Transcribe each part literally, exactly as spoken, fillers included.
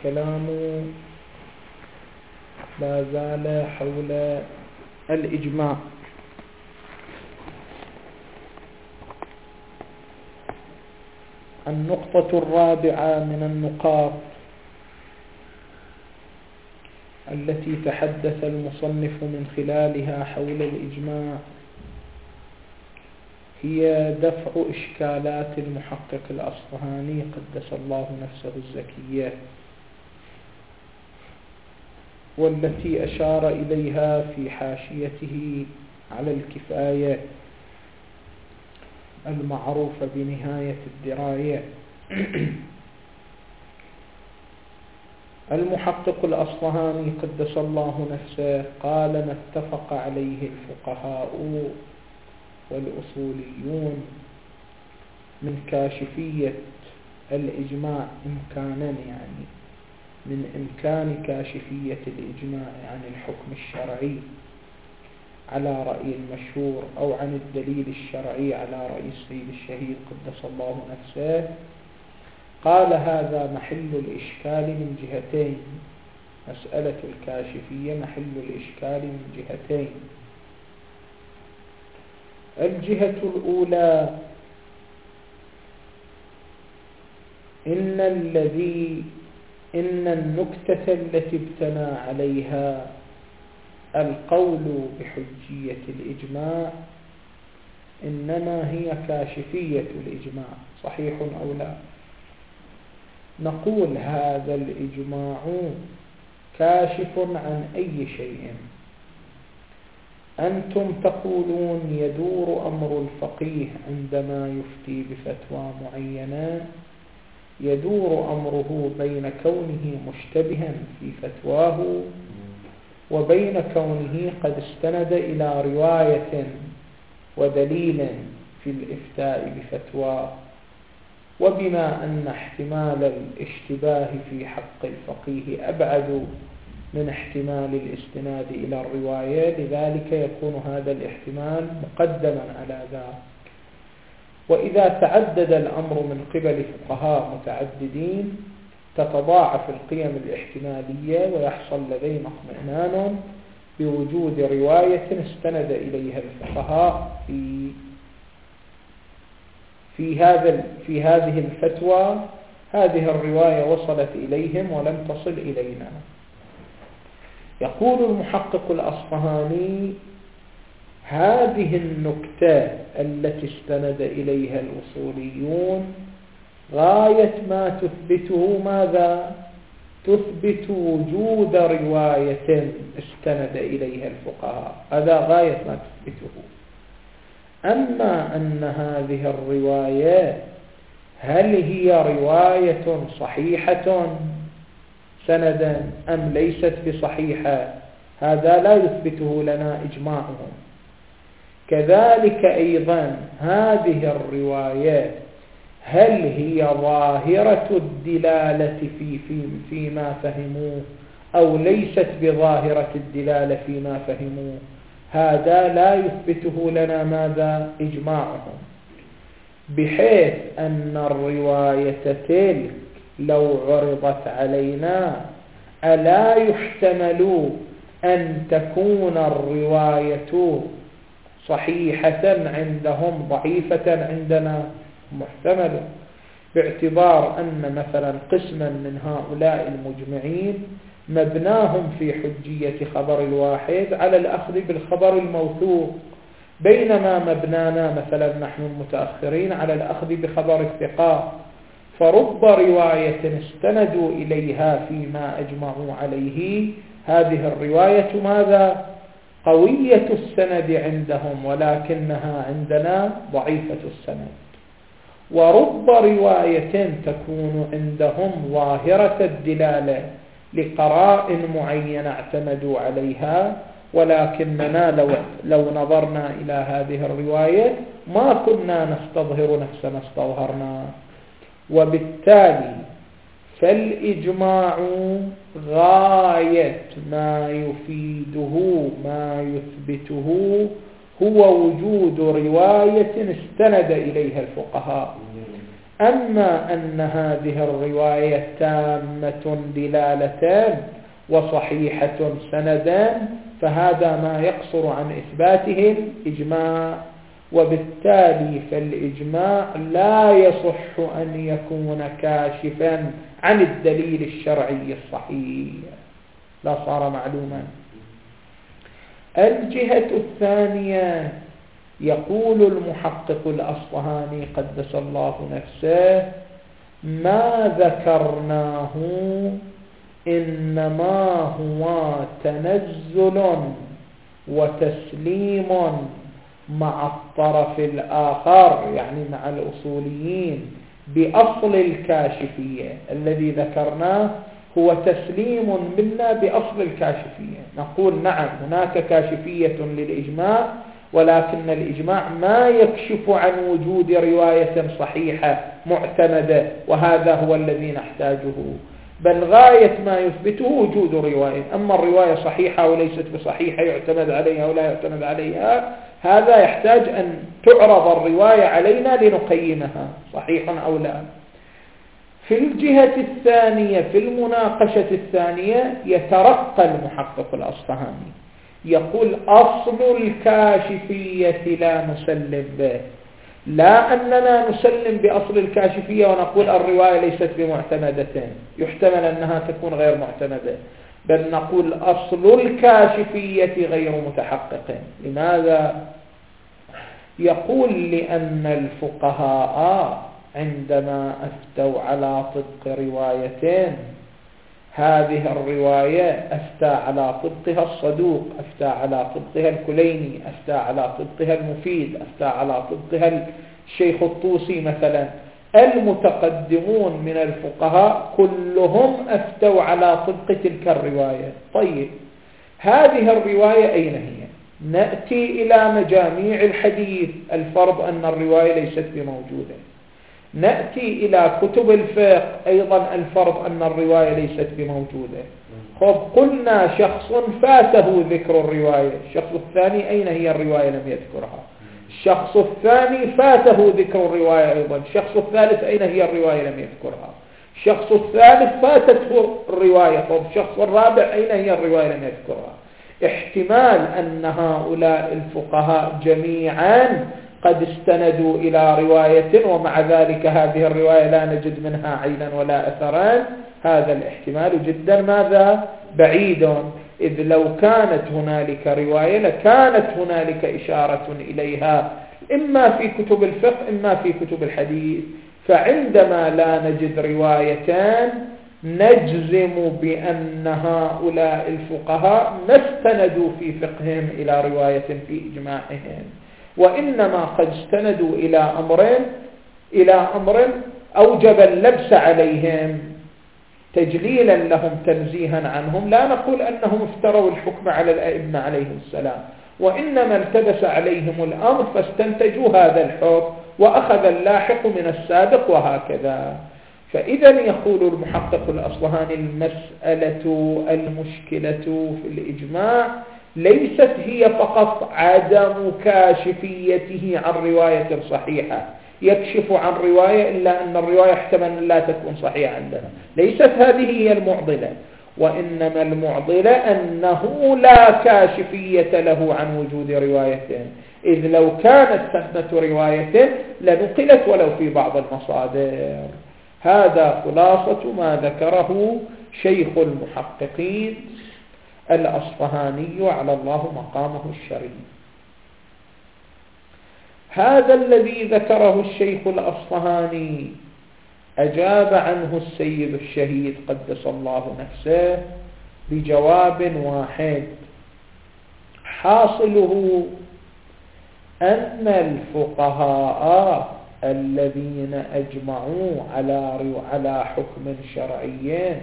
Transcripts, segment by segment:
الكلام لا زال حول الإجماع. النقطة الرابعة من النقاط التي تحدث المصنف من خلالها حول الإجماع هي دفع إشكالات المحقق الأصفهاني قدس الله نفسه الزكية، والتي أشار إليها في حاشيته على الكفاية المعروفة بنهاية الدراية. المحقق الأصفهاني قدس الله نفسه قال: ما اتفق عليه الفقهاء والأصوليون من كاشفية الإجماع إمكانا، يعني من إمكان كاشفية الإجماع عن الحكم الشرعي على رأي المشهور أو عن الدليل الشرعي على رأي السيد الشهيد قدس الله نفسه. قال: هذا محل الإشكال من جهتين، مسألة الكاشفية محل الإشكال من جهتين. الجهة الأولى: إن الذي إن النكتة التي ابتنى عليها القول بحجية الإجماع إنما هي كاشفية الإجماع، صحيح أو لا؟ نقول: هذا الإجماع كاشف عن أي شيء. أنتم تقولون يدور أمر الفقيه عندما يفتي بفتوى معينة، يدور أمره بين كونه مشتبها في فتواه وبين كونه قد استند إلى رواية ودليل في الإفتاء بفتواه. وبما أن احتمال الاشتباه في حق الفقيه أبعد من احتمال الاستناد إلى الرواية، لذلك يكون هذا الاحتمال مقدما على ذاك. وإذا تعدد الأمر من قبل فقهاء متعددين تتضاعف القيم الاحتمالية ويحصل لدينا اطمئنان بوجود رواية استند إليها الفقهاء في في هذا في هذه الفتوى. هذه الرواية وصلت إليهم ولم تصل إلينا. يقول المحقق الأصفهاني: هذه النكتة التي استند إليها الأصوليون غاية ما تثبته ماذا؟ تثبت وجود رواية استند إليها الفقهاء، هذا غاية ما تثبته. أما أن هذه الرواية هل هي رواية صحيحة سندا أم ليست بصحيحة، هذا لا يثبته لنا إجماعهم. كذلك أيضا هذه الرواية هل هي ظاهرة الدلالة في في فيما فهموه أو ليست بظاهرة الدلالة فيما فهموه، هذا لا يثبته لنا ماذا؟ إجماعهم. بحيث أن الرواية تلك لو عرضت علينا ألا يحتمل أن تكون الرواية صحيحة عندهم ضعيفة عندنا؟ محتمل، باعتبار أن مثلا قسما من هؤلاء المجمعين مبناهم في حجية خبر الواحد على الأخذ بالخبر الموثوق، بينما مبنانا مثلا نحن المتأخرين على الأخذ بخبر الثقات. فرب رواية استندوا إليها فيما أجمعوا عليه، هذه الرواية ماذا؟ قوية السند عندهم ولكنها عندنا ضعيفة السند. ورب رواية تكون عندهم ظاهرة الدلالة لقرائن معينة اعتمدوا عليها، ولكننا لو, لو نظرنا إلى هذه الرواية ما كنا نستظهر نفس ما استظهرنا. وبالتالي فالإجماع غاية ما يفيده ما يثبته هو وجود رواية استند إليها الفقهاء. أما أن هذه الرواية تامة دلالتان وصحيحة سندان فهذا ما يقصر عن إثباته الإجماع، وبالتالي فالإجماع لا يصح أن يكون كاشفا عن الدليل الشرعي الصحيح، لا صار معلوما. الجهة الثانية يقول المحقق الأصفهاني قدس الله نفسه: ما ذكرناه إنما هو تنزل وتسليم مع الطرف الآخر، يعني مع الأصوليين، بأصل الكاشفية. الذي ذكرناه هو تسليم منا بأصل الكاشفية. نقول نعم هناك كاشفية للإجماع، ولكن الإجماع ما يكشف عن وجود رواية صحيحة معتمدة، وهذا هو الذي نحتاجه، بل غاية ما يثبته وجود رواية. أما الرواية صحيحة وليست بصحيحة، يعتمد عليها ولا يعتمد عليها، هذا يحتاج أن تعرض الرواية علينا لنقيمها صحيح أو لا. في الجهة الثانية، في المناقشة الثانية، يترقى المحقق الأصفهاني يقول: أصل الكاشفية لا نسلم به. لا أننا نسلم بأصل الكاشفية ونقول الرواية ليست بمعتمدة، يحتمل أنها تكون غير معتمدة، بل نقول أصل الكاشفية غير متحقق. لماذا؟ يقول: لأن الفقهاء عندما أفتوا على طبق روايتين، هذه الرواية أفتى على طبقها الصدوق، أفتى على طبقها الكليني، أفتى على طبقها المفيد، أفتى على طبقها الشيخ الطوسي مثلا. المتقدمون من الفقهاء كلهم أفتوا على طبق تلك الرواية. طيب، هذه الرواية أين هي؟ نأتي إلى مجاميع الحديث، الفرض أن الرواية ليست بموجودة. نأتي إلى كتب الفقه، أيضا الفرض أن الرواية ليست بموجودة. خب، قلنا شخص فاته ذكر الرواية، الشخص الثاني أين هي الرواية؟ لم يذكرها. الشخص الثاني فاته ذكر الرواية أيضا، الشخص الثالث أين هي الرواية؟ لم يذكرها. الشخص الثالث فاتته الرواية. خب، الشخص الرابع أين هي الرواية؟ لم يذكرها. احتمال أن هؤلاء الفقهاء جميعا قد استندوا إلى رواية ومع ذلك هذه الرواية لا نجد منها عينا ولا أثران، هذا الاحتمال جدا ماذا؟ بعيد. إذ لو كانت هنالك رواية لكانت هنالك إشارة إليها، إما في كتب الفقه إما في كتب الحديث. فعندما لا نجد روايتان نجزم بأن هؤلاء الفقهاء ما استندوا في فقههم إلى رواية في إجماعهم، وإنما قد استندوا إلى أمرين إلى أمر أوجب اللبس عليهم تجليلا لهم تنزيها عنهم. لا نقول أنهم افتروا الحكم على الأئمة عليهم السلام، وإنما التبس عليهم الأمر فاستنتجوا هذا الحكم وأخذ اللاحق من السابق، وهكذا. فإذا يقول المحقق الأصفهاني: المسألة المشكلة في الإجماع ليست هي فقط عدم كاشفيته عن رواية صحيحة، يكشف عن رواية إلا أن الرواية احتمال لا تكون صحيحة عندنا، ليست هذه هي المعضلة، وإنما المعضلة أنه لا كاشفية له عن وجود روايتين، إذ لو كانت ثمة رواية لنقلت ولو في بعض المصادر. هذا خلاصة ما ذكره شيخ المحققين الأصفهاني على الله مقامه الشريف. هذا الذي ذكره الشيخ الأصفهاني أجاب عنه السيد الشهيد قدس الله نفسه بجواب واحد، حاصله أن الفقهاء الذين أجمعوا على على حكم شرعي،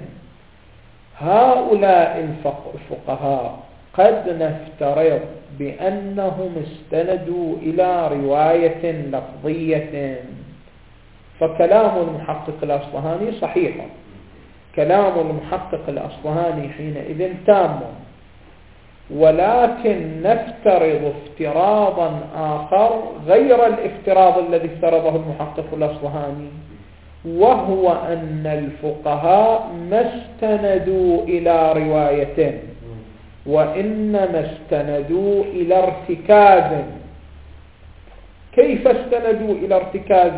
هؤلاء الفقهاء قد نفترض بأنهم استندوا إلى رواية لفظية، فكلام المحقق الأصفهاني صحيح، كلام المحقق الأصفهاني حينئذ تام، ولكن نفترض افتراضا آخر غير الافتراض الذي افترضه المحقق الأصفهاني، وهو أن الفقهاء ما استندوا إلى رواية، وإنما استندوا إلى ارتكاز. كيف استندوا إلى ارتكاز؟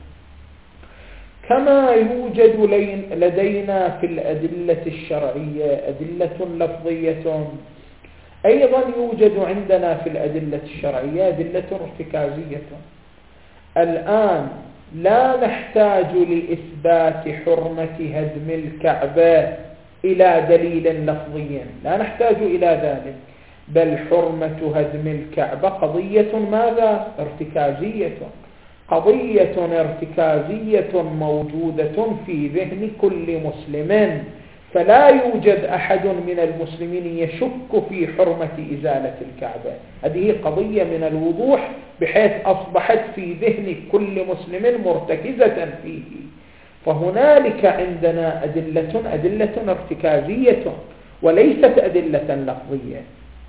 كما يوجد لدينا في الأدلة الشرعية أدلة لفظية، أيضا يوجد عندنا في الأدلة الشرعية أدلة ارتكازية. الآن لا نحتاج لإثبات حرمة هدم الكعبة إلى دليل لفظي، لا نحتاج إلى ذلك، بل حرمة هدم الكعبة قضية ماذا؟ ارتكازية، قضية ارتكازية موجودة في ذهن كل مسلم، فلا يوجد أحد من المسلمين يشك في حرمة إزالة الكعبة. هذه قضية من الوضوح بحيث أصبحت في ذهن كل مسلم مرتكزة فيه. فهنالك عندنا أدلة أدلة ارتكازية وليست أدلة لفظية.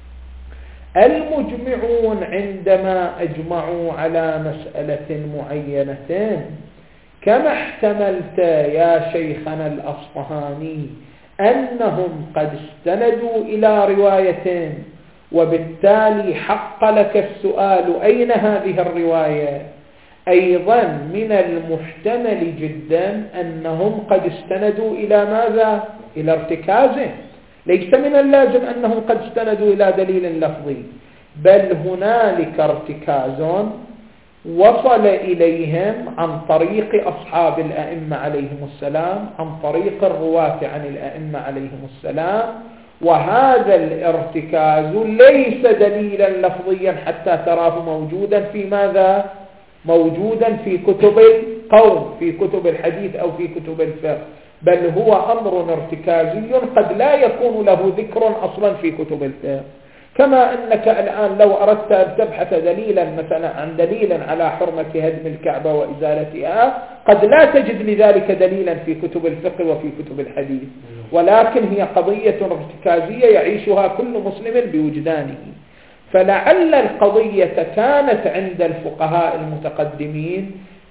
المجمعون عندما أجمعوا على مسألة معينة، كما احتملت يا شيخنا الأصفهاني أنهم قد استندوا إلى روايتين، وبالتالي حق لك السؤال أين هذه الرواية؟ أيضا من المحتمل جدا أنهم قد استندوا إلى ماذا؟ إلى ارتكازه. ليس من اللازم أنهم قد استندوا إلى دليل لفظي، بل هنالك ارتكاز وصل إليهم عن طريق أصحاب الأئمة عليهم السلام، عن طريق الرواة عن الأئمة عليهم السلام، وهذا الارتكاز ليس دليلا لفظيا حتى تراه موجودا في ماذا؟ موجودا في كتب القوم، في كتب الحديث أو في كتب الفقه، بل هو أمر ارتكازي قد لا يكون له ذكر أصلا في كتب الفقه. كما أنك الآن لو أردت أن تبحث دليلا مثلا عن دليلا على حرمة هدم الكعبة وإزالتها، قد لا تجد لذلك دليلا في كتب الفقه وفي كتب الحديث، ولكن هي قضية ارتكازية يعيشها كل مسلم بوجدانه. فلعل القضية كانت عند الفقهاء المتقدمين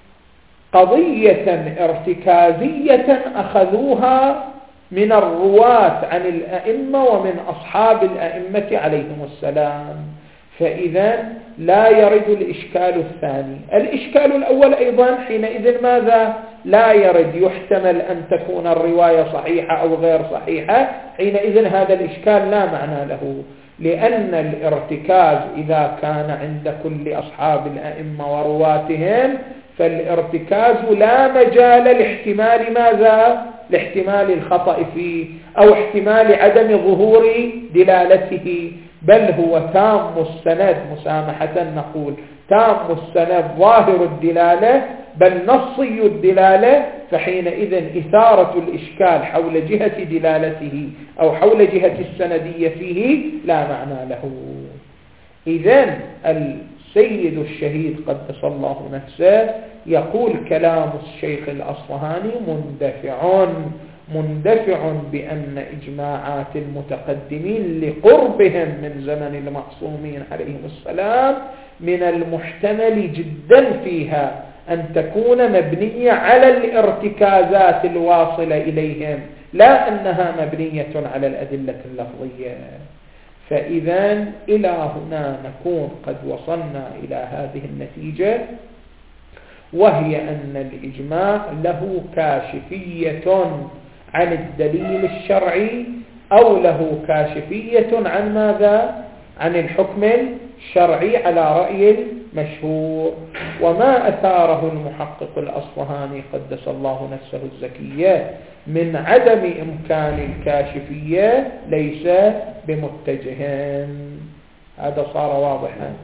قضية ارتكازية أخذوها من الرواة عن الأئمة ومن أصحاب الأئمة عليهم السلام، فإذا لا يرد الإشكال الثاني. الإشكال الأول أيضا حينئذ ماذا؟ لا يرد، يحتمل أن تكون الرواية صحيحة أو غير صحيحة، حينئذ هذا الإشكال لا معنى له، لأن الارتكاز إذا كان عند كل أصحاب الأئمة ورواتهم فالارتكاز لا مجال لاحتمال ماذا؟ لاحتمال الخطأ فيه أو احتمال عدم ظهور دلالته، بل هو تام السند، مسامحة نقول تام السند ظاهر الدلالة بل نصي الدلالة، فحينئذ إثارة الإشكال حول جهة دلالته أو حول جهة السندية فيه لا معنى له. إذن السيد الشهيد قدس الله نفسه يقول كلام الشيخ الأصفهاني مندفع مندفع بأن إجماعات المتقدمين لقربهم من زمن المعصومين عليهم السلام من المحتمل جدا فيها أن تكون مبنية على الارتكازات الواصلة إليهم، لا أنها مبنية على الأدلة اللفظية. فإذا إلى هنا نكون قد وصلنا إلى هذه النتيجة، وهي أن الإجماع له كاشفية عن الدليل الشرعي أو له كاشفية عن ماذا؟ عن الحكم الشرعي على رأي المشهور. وما أثاره المحقق الأصفهاني قدس الله نفسه الزكية من عدم إمكان الكاشفية ليس بمتجه. هذا صار واضحا.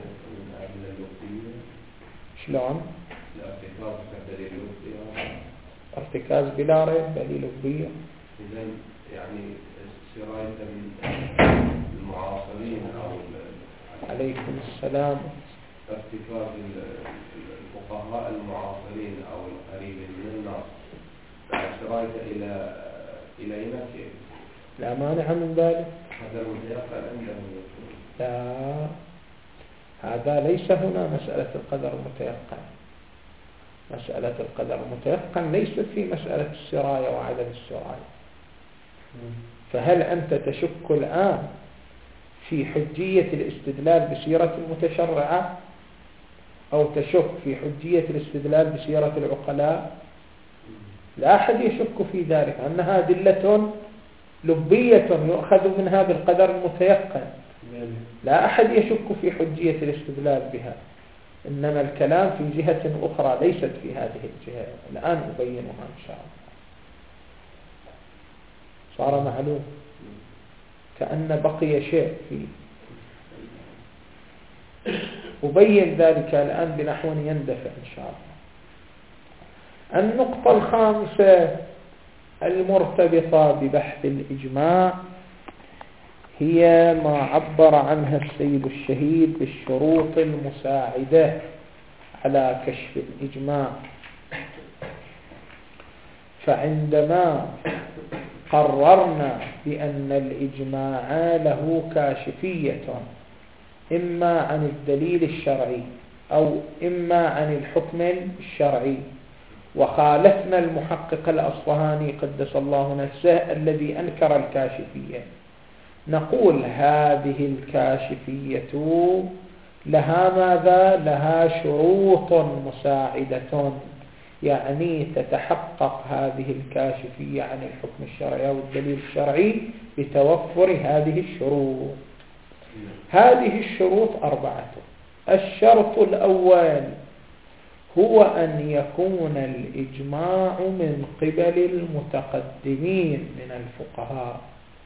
شلون؟ ارتكاز بلا ريب دليل لفظي. إذن يعني سراية من المعاصرين أو عليكم السلام ارتكاز الفقهاء المعاصرين أو القريبين من الناس سراية إلى إلينا كيف؟ لا مانع من ذلك. هذا المتيقن عندهم. لا، هذا ليس هنا مسألة القدر المتيقن. مسألة القدر المتيقن ليست في مسألة السراية وعدم السراية. فهل أنت تشك الآن في حجية الاستدلال بسيرة المتشرعة أو تشك في حجية الاستدلال بسيرة العقلاء؟ لا أحد يشك في ذلك، أنها أدلة لبية يؤخذ منها بالقدر المتيقن، لا أحد يشك في حجية الاستدلال بها، إنما الكلام في جهة أخرى ليست في هذه الجهة، الآن أبينها إن شاء الله. صار معلوم كأن بقي شيء فيه، أبين ذلك الآن بنحو يندفع إن شاء الله. النقطة الخامسة المرتبطة ببحث الإجماع هي ما عبر عنها السيد الشهيد بالشروط المساعدة على كشف الإجماع. فعندما قررنا بأن الإجماع له كاشفية إما عن الدليل الشرعي أو إما عن الحكم الشرعي، وخالفنا المحقق الأصفهاني قدس الله نفسه الذي أنكر الكاشفية، نقول هذه الكاشفية لها ماذا؟ لها شروط مساعدة، يعني تتحقق هذه الكاشفية عن الحكم الشرعي والدليل الشرعي بتوفر هذه الشروط. هذه الشروط أربعة. الشرط الأول هو أن يكون الإجماع من قبل المتقدمين من الفقهاء،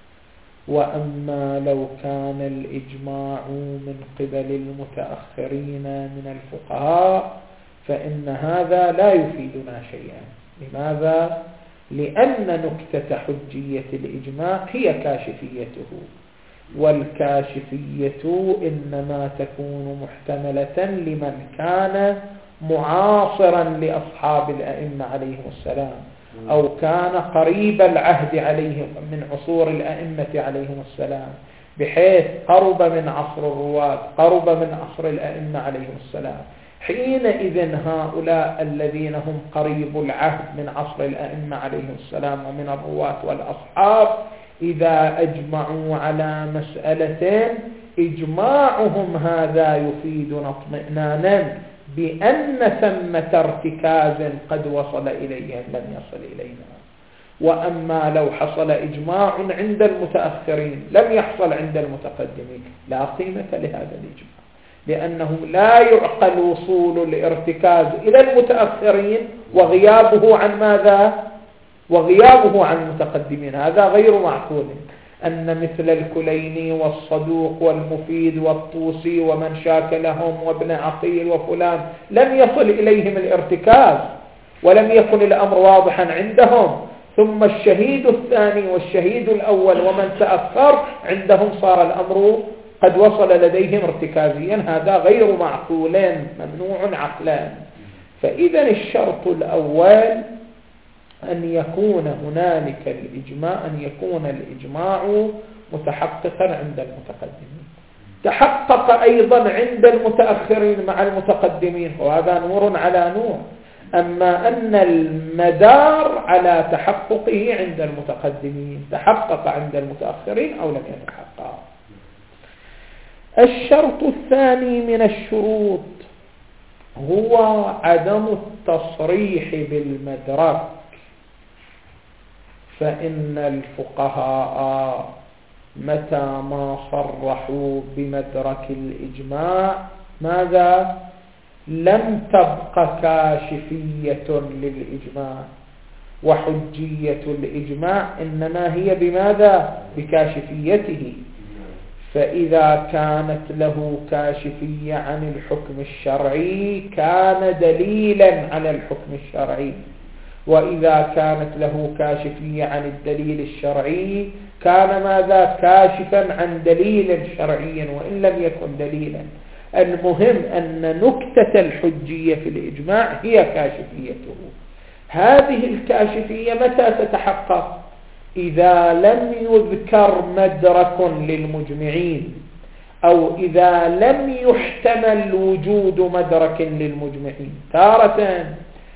وأما لو كان الإجماع من قبل المتأخرين من الفقهاء فإن هذا لا يفيدنا شيئا. لماذا؟ لأن نكتة حجية الإجماع هي كاشفيته، والكاشفية إنما تكون محتملة لمن كان معاصرا لأصحاب الأئمة عليهم السلام، أو كان قريب العهد عليهم من عصور الأئمة عليهم السلام، بحيث قرب من عصر الرواة، قرب من عصر الأئمة عليهم السلام. حينئذ هؤلاء الذين هم قريب العهد من عصر الأئمة عليهم السلام ومن الرواة والأصحاب إذا أجمعوا على مسألة إجماعهم هذا يفيدنا اطمئنانا بأن ثمة ارتكاز قد وصل إليهم لم يصل إلينا. وأما لو حصل إجماع عند المتأخرين لم يحصل عند المتقدمين لا قيمة لهذا الإجماع، لأنه لا يعقل وصول الارتكاز إلى المتأخرين وغيابه عن ماذا؟ وغيابه عن المتقدمين، هذا غير معقول. أن مثل الكليني والصدوق والمفيد والطوسي ومن شاكلهم وابن عقيل وفلان لم يصل إليهم الارتكاز ولم يكن الأمر واضحا عندهم، ثم الشهيد الثاني والشهيد الأول ومن تأخر عندهم صار الأمر قد وصل لديهم ارتكازيا، هذا غير معقول ممنوع عقلا. فإذا الشرط الأول أن يكون هنالك الإجماع، أن يكون الإجماع متحققا عند المتقدمين. تحقق أيضا عند المتأخرين مع المتقدمين وهذا نور على نور، أما أن المدار على تحققه عند المتقدمين، تحقق عند المتأخرين أو لم يتحقق. الشرط الثاني من الشروط هو عدم التصريح بالمدرك، فإن الفقهاء متى ما صرحوا بمدرك الإجماع ماذا؟ لم تبق كاشفية للإجماع، وحجية الإجماع إنما هي بماذا؟ بكاشفيته. فإذا كانت له كاشفية عن الحكم الشرعي كان دليلا على الحكم الشرعي، وإذا كانت له كاشفية عن الدليل الشرعي كان ماذا؟ كاشفا عن دليل شرعي وإن لم يكن دليلا. المهم أن نكتة الحجية في الإجماع هي كاشفيته. هذه الكاشفية متى تتحقق؟ إذا لم يذكر مدرك للمجمعين، أو إذا لم يحتمل وجود مدرك للمجمعين. تارة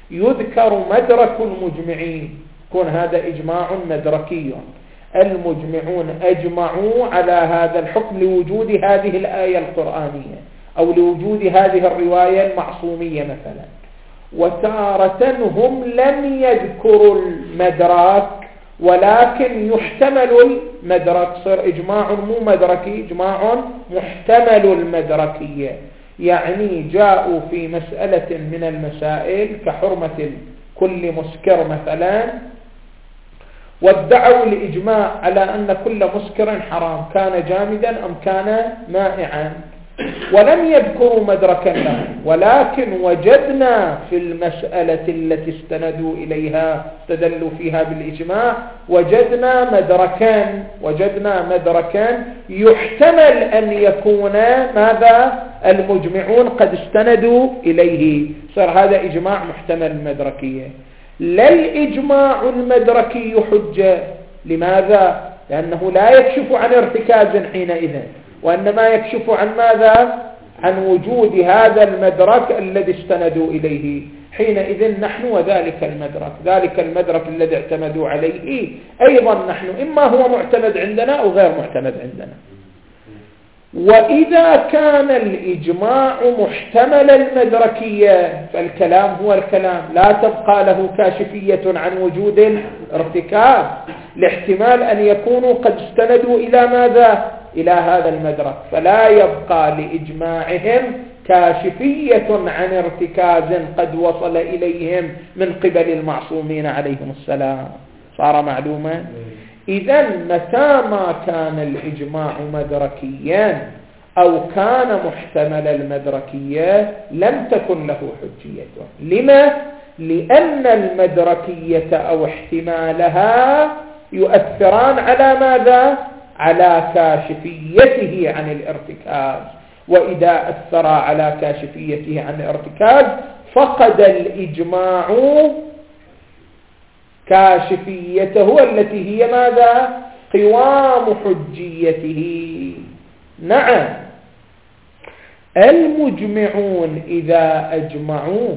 يذكر مدرك المجمعين، يكون هذا إجماع مدركي، المجمعون أجمعوا على هذا الحكم لوجود هذه الآية القرآنية أو لوجود هذه الرواية المعصومية مثلا. وتارة هم لم يذكروا المدرك ولكن يحتمل المدرك، صار إجماع مو مدركي، إجماع محتمل المدركية، يعني جاءوا في مسألة من المسائل كحرمة كل مسكر مثلا وادعوا الإجماع على أن كل مسكر حرام، كان جامدا أم كان مائعا، ولم يذكروا مدركا له، ولكن وجدنا في المسألة التي استندوا إليها استدلوا فيها بالإجماع وجدنا مدركا وجدنا مدركا يحتمل أن يكون ماذا المجمعون قد استندوا إليه، صار هذا إجماع محتمل المدركية. لا الإجماع المدركي حجة، لماذا؟ لأنه لا يكشف عن ارتكاز حينئذ، وإنما يكشف عن ماذا؟ عن وجود هذا المدرك الذي استندوا إليه. حينئذ نحن وذلك المدرك، ذلك المدرك الذي اعتمدوا عليه أيضا نحن إما هو معتمد عندنا أو غير معتمد عندنا. وإذا كان الإجماع محتمل المدركية فالكلام هو الكلام، لا تبقى له كاشفية عن وجود الارتكاب، لاحتمال أن يكونوا قد استندوا إلى ماذا؟ إلى هذا المدرك، فلا يبقى لإجماعهم كاشفية عن ارتكاز قد وصل إليهم من قبل المعصومين عليهم السلام. صار معلوما؟ إذن متى ما كان الإجماع مدركيا أو كان محتمل المدركية لم تكن له حجية. لما؟ لأن المدركية أو احتمالها يؤثران على ماذا؟ على كاشفيته عن الارتكاز، وإذا أثر على كاشفيته عن الارتكاز فقد الإجماع كاشفيته التي هي ماذا؟ قوام حجيته. نعم، المجمعون إذا أجمعوا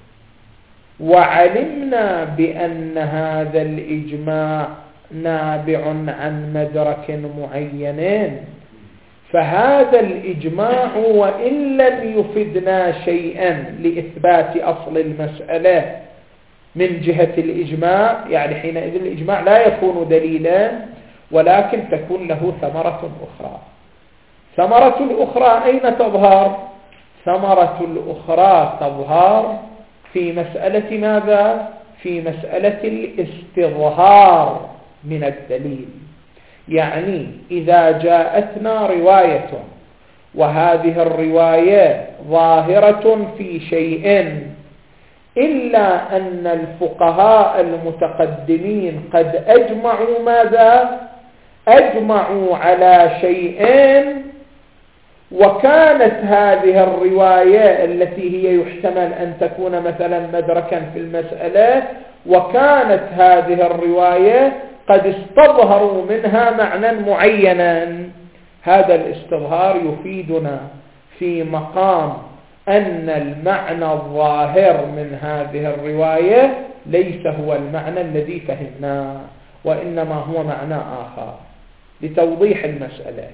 وعلمنا بأن هذا الإجماع نابع عن مدرك معين، فهذا الإجماع وإن لم يفدنا شيئا لإثبات أصل المسألة من جهة الإجماع، يعني حينئذ الإجماع لا يكون دليلا ولكن تكون له ثمرة أخرى. ثمرة الأخرى أين تظهر؟ ثمرة الأخرى تظهر في مسألة ماذا؟ في مسألة الاستظهار من الدليل. يعني إذا جاءتنا رواية وهذه الرواية ظاهرة في شيء إلا أن الفقهاء المتقدمين قد أجمعوا ماذا؟ أجمعوا على شيئين، وكانت هذه الرواية التي هي يحتمل أن تكون مثلا مدركا في المسألة، وكانت هذه الرواية قد استظهروا منها معنى معينا. هذا الاستظهار يفيدنا في مقام أن المعنى الظاهر من هذه الرواية ليس هو المعنى الذي فهمناه، وإنما هو معنى آخر. لتوضيح المسألة،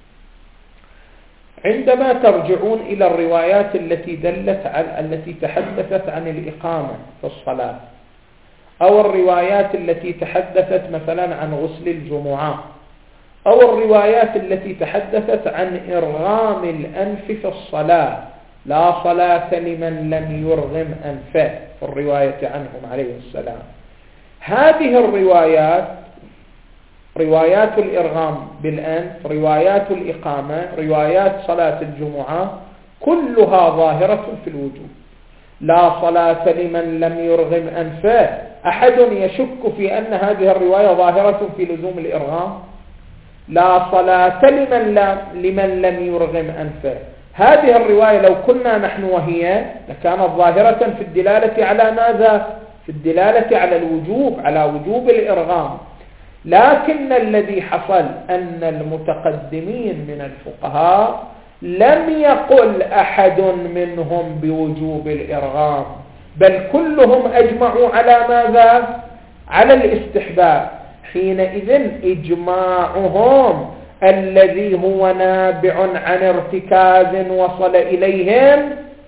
عندما ترجعون إلى الروايات التي دلت على التي تحدثت عن الإقامة في الصلاة، أو الروايات التي تحدثت مثلا عن غسل الجمعة، أو الروايات التي تحدثت عن إرغام الأنف في الصلاة، لا صلاة لمن لم يرغم أنفه في الرواية عنهم عليه السلام، هذه الروايات روايات الإرغام بالأنف، روايات الإقامة، روايات صلاة الجمعة، كلها ظاهرة في الوجوب. لا صلاة لمن لم يرغم أنفه، أحد يشك في أن هذه الرواية ظاهرة في لزوم الإرغام؟ لا صلاة لمن لم, لمن لم يرغم أنفه، هذه الرواية لو كنا نحن وهي لكانت ظاهرة في الدلالة على ماذا؟ في الدلالة على الوجوب، على وجوب الإرغام. لكن الذي حصل أن المتقدمين من الفقهاء لم يقل أحد منهم بوجوب الإرغام، بل كلهم أجمعوا على ماذا؟ على الاستحباب. حينئذ إجماعهم الذي هو نابع عن ارتكاز وصل إليهم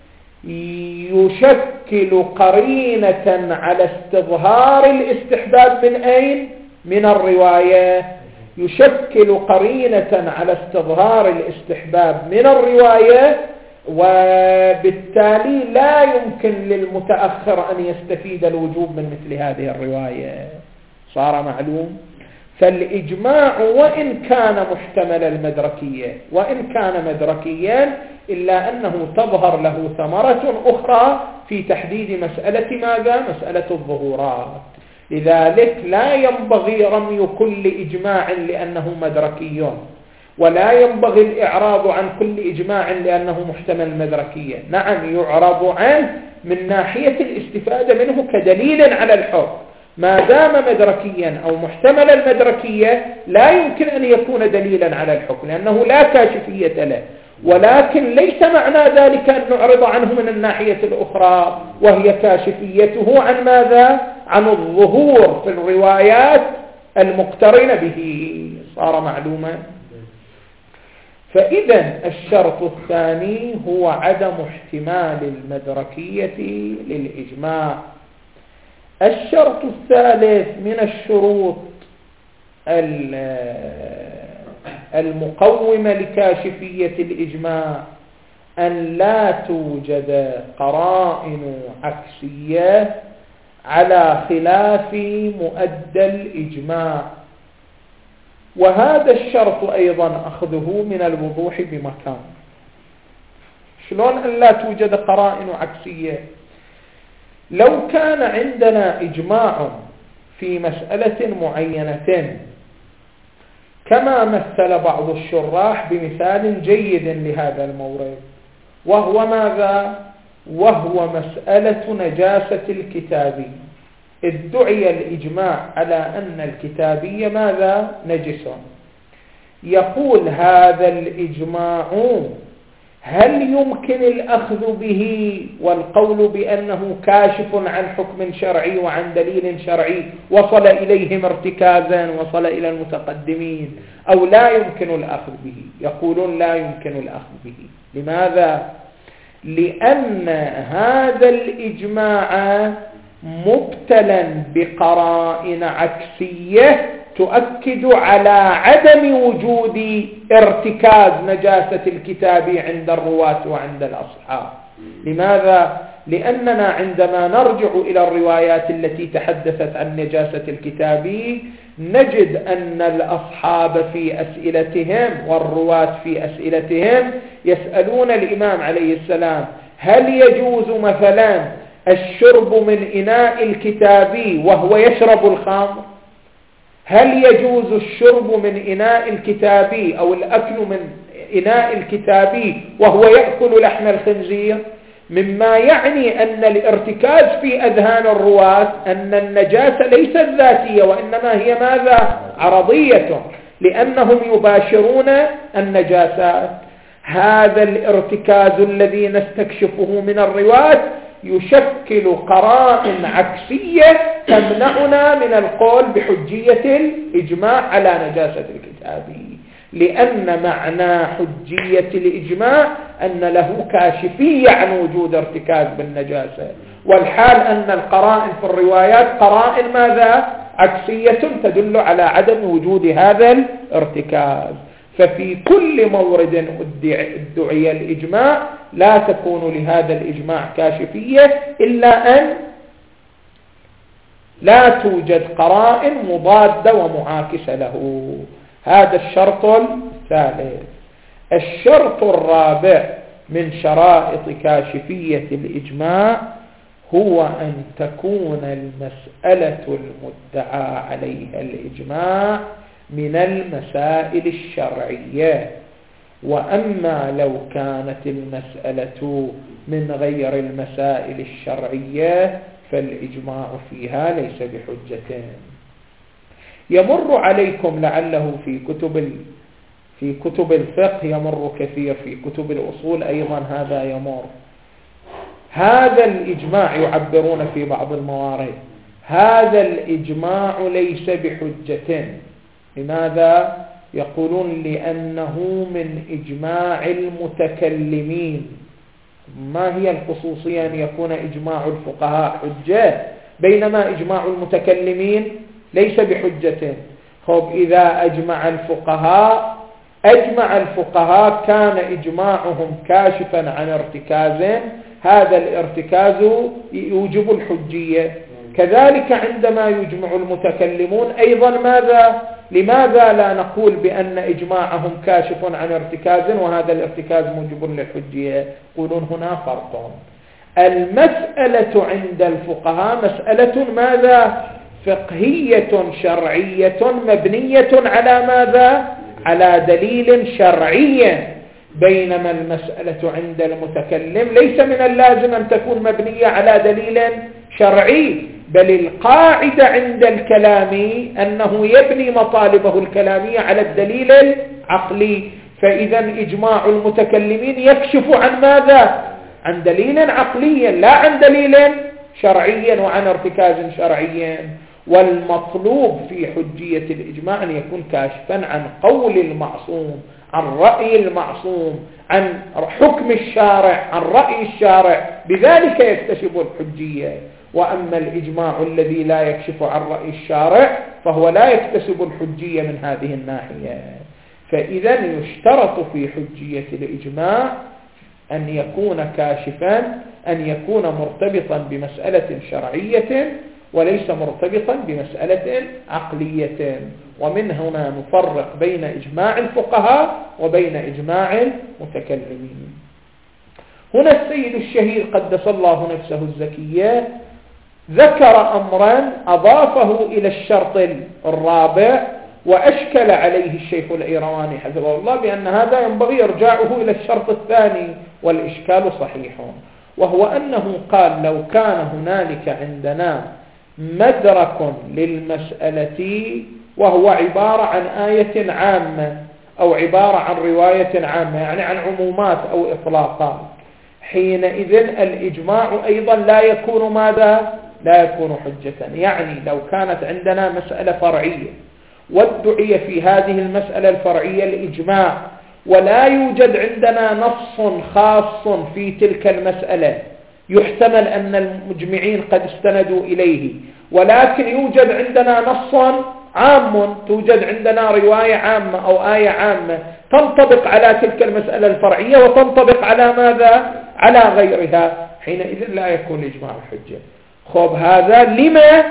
يشكل قرينة على استظهار الاستحباب من أين؟ من الرواية. يشكل قرينة على استظهار الاستحباب من الرواية، وبالتالي لا يمكن للمتأخر أن يستفيد الوجوب من مثل هذه الرواية. صار معلوم؟ فالإجماع وإن كان محتمل المدركية وإن كان مدركيا إلا أنه تظهر له ثمرة أخرى في تحديد مسألة ماذا؟ مسألة الظهورات. لذلك لا ينبغي رمي كل إجماع لأنه مدركي، ولا ينبغي الإعراض عن كل إجماع لأنه محتمل مدركيا. نعم يعرض عنه من ناحية الاستفادة منه كدليل على الحكم، ما دام مدركيا أو محتمل المدركية لا يمكن أن يكون دليلا على الحكم لأنه لا كاشفية له، ولكن ليس معنى ذلك أن نعرض عنه من الناحية الأخرى وهي كاشفيته عن ماذا؟ عن الظهور في الروايات المقترنة به. صار معلوما؟ فإذا الشرط الثاني هو عدم احتمال المدركية للإجماع. الشرط الثالث من الشروط المقومة لكاشفية الإجماع أن لا توجد قرائن عكسية على خلاف مؤدى الإجماع. وهذا الشرط أيضا أخذه من الوضوح بمكان. شلون أن لا توجد قرائن عكسية؟ لو كان عندنا إجماع في مسألة معينة كما مثل بعض الشراح بمثال جيد لهذا المورد، وهو ماذا؟ وهو مسألة نجاسة الكتاب. ادعي الإجماع على أن الكتابي ماذا؟ نجس. يقول هذا الإجماع هل يمكن الأخذ به والقول بأنه كاشف عن حكم شرعي وعن دليل شرعي وصل إليهم ارتكازا وصل إلى المتقدمين، أو لا يمكن الأخذ به؟ يقولون لا يمكن الأخذ به. لماذا؟ لأن هذا الإجماع مبتلا بقرائن عكسية تؤكد على عدم وجود ارتكاز نجاسة الكتاب عند الرواة وعند الأصحاب. لماذا؟ لأننا عندما نرجع إلى الروايات التي تحدثت عن نجاسة الكتاب نجد أن الأصحاب في أسئلتهم والرواة في أسئلتهم يسألون الإمام عليه السلام هل يجوز مثلا الشرب من إناء الكتاب وهو يشرب الخمر؟ هل يجوز الشرب من إناء الكتاب أو الأكل من إناء الكتاب وهو يأكل لحم الخنزير؟ مما يعني أن الارتكاز في أذهان الرواة أن النجاسة ليست ذاتية وإنما هي ماذا؟ عرضية، لأنهم يباشرون النجاسات. هذا الارتكاز الذي نستكشفه من الرواة يشكل قرائن عكسية تمنعنا من القول بحجية الإجماع على نجاسة الكتاب، لأن معنى حجية الإجماع أن له كاشفية عن وجود ارتكاز بالنجاسة، والحال أن القرائن في الروايات قرائن ماذا؟ عكسية تدل على عدم وجود هذا الارتكاز. ففي كل مورد ادعي الإجماع لا تكون لهذا الإجماع كاشفية إلا أن لا توجد قرائن مضادة ومعاكسة له. هذا الشرط الثالث. الشرط الرابع من شرائط كاشفية الإجماع هو أن تكون المسألة المدعى عليها الإجماع من المسائل الشرعية، وأما لو كانت المسألة من غير المسائل الشرعية فالإجماع فيها ليس بحجة. يمر عليكم لعله في كتب في كتب الفقه يمر كثير، في كتب الأصول أيضا هذا يمر. هذا الإجماع يعبرون في بعض الموارد هذا الإجماع ليس بحجة. لماذا؟ يقولون لأنه من إجماع المتكلمين. ما هي الخصوصية أن يكون إجماع الفقهاء حجة بينما إجماع المتكلمين ليس بحجة؟ خب إذا أجمع الفقهاء أجمع الفقهاء كان إجماعهم كاشفا عن ارتكاز، هذا الارتكاز يوجب الحجية. كذلك عندما يجمع المتكلمون أيضا ماذا؟ لماذا لا نقول بأن إجماعهم كاشف عن ارتكاز وهذا الارتكاز موجب للحجية؟ يقولون هنا فرق. المسألة عند الفقهاء مسألة ماذا؟ فقهية شرعية مبنية على ماذا؟ على دليل شرعي، بينما المسألة عند المتكلم ليس من اللازم أن تكون مبنية على دليل شرعي، بل القاعدة عند الكلام أنه يبني مطالبه الكلامية على الدليل العقلي. فإذا إجماع المتكلمين يكشف عن ماذا؟ عن دليل عقلي لا عن دليل شرعي وعن ارتكاز شرعي. والمطلوب في حجية الإجماع أن يكون كاشفا عن قول المعصوم، عن رأي المعصوم، عن حكم الشارع، عن رأي الشارع، بذلك يكتسب الحجية. وأما الإجماع الذي لا يكشف عن رأي الشارع فهو لا يكتسب الحجية من هذه الناحية. فإذا يشترط في حجية الإجماع أن يكون كاشفا، أن يكون مرتبطا بمسألة شرعية وليس مرتبطا بمسألة عقلية. ومن هنا نفرق بين إجماع الفقهاء وبين إجماع المتكلمين. هنا السيد الشهير قدس الله نفسه الزكية ذكر أمرا أضافه إلى الشرط الرابع وأشكل عليه الشيخ الإيرواني حفظه الله بأن هذا ينبغي إرجاعه إلى الشرط الثاني، والإشكال صحيح، وهو أنه قال لو كان هنالك عندنا مدرك للمسألة وهو عبارة عن آية عامة أو عبارة عن رواية عامة، يعني عن عمومات أو إطلاقات، حينئذ الإجماع أيضا لا يكون ماذا؟ لا يكون حجة. يعني لو كانت عندنا مسألة فرعية وادعي في هذه المسألة الفرعية الإجماع ولا يوجد عندنا نص خاص في تلك المسألة يحتمل أن المجمعين قد استندوا إليه، ولكن يوجد عندنا نص عام، توجد عندنا رواية عامة أو آية عامة تنطبق على تلك المسألة الفرعية وتنطبق على ماذا؟ على غيرها، حينئذ لا يكون إجماع حجة. خب هذا لما؟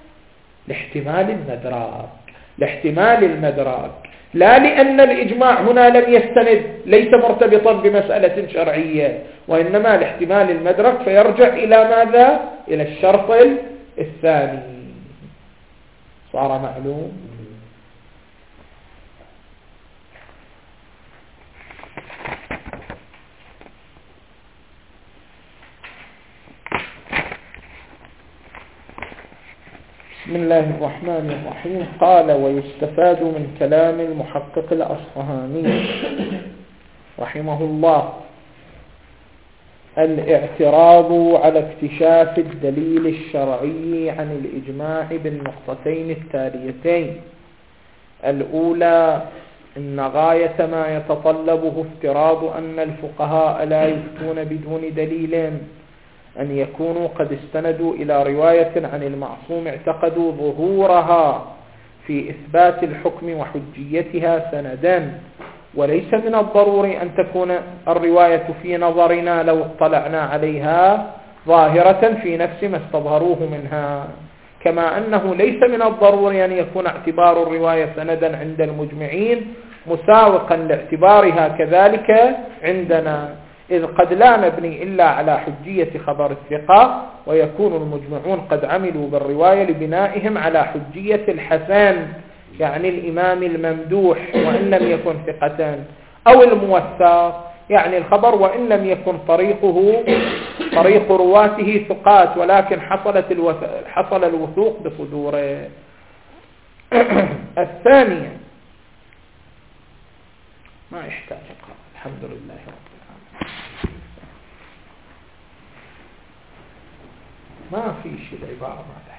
لاحتمال المدراك، لاحتمال المدراك، لا لأن الإجماع هنا لم يستند، ليس مرتبطا بمسألة شرعية، وإنما لاحتمال المدرك، فيرجع إلى ماذا؟ إلى الشرط الثاني. صار معلوم؟ بسم الله الرحمن الرحيم. قال: ويستفاد من كلام المحقق الأصفهاني رحمه الله الاعتراض على اكتشاف الدليل الشرعي عن الإجماع بالنقطتين التاليتين: الأولى إن غاية ما يتطلبه افتراض أن الفقهاء لا يفتون بدون دليل أن يكونوا قد استندوا إلى رواية عن المعصوم اعتقدوا ظهورها في إثبات الحكم وحجيتها سندا، وليس من الضروري أن تكون الرواية في نظرنا لو اطلعنا عليها ظاهرة في نفس ما استظهروه منها، كما أنه ليس من الضروري أن يكون اعتبار الرواية سندا عند المجمعين مساوقا لاعتبارها كذلك عندنا، إذ قد لا نبني إلا على حجية خبر الثقة، ويكون المجمعون قد عملوا بالرواية لبنائهم على حجية الحسن، يعني الإمام الممدوح وإن لم يكن ثقة، أو الموثق يعني الخبر وإن لم يكن طريقه طريق رواته ثقات، ولكن حصلت الوث... حصل الوثوق بصدوره. الثانية ما يحتاج الحمد لله رب العالمين. ما في شيء العبارة ما تحتاج.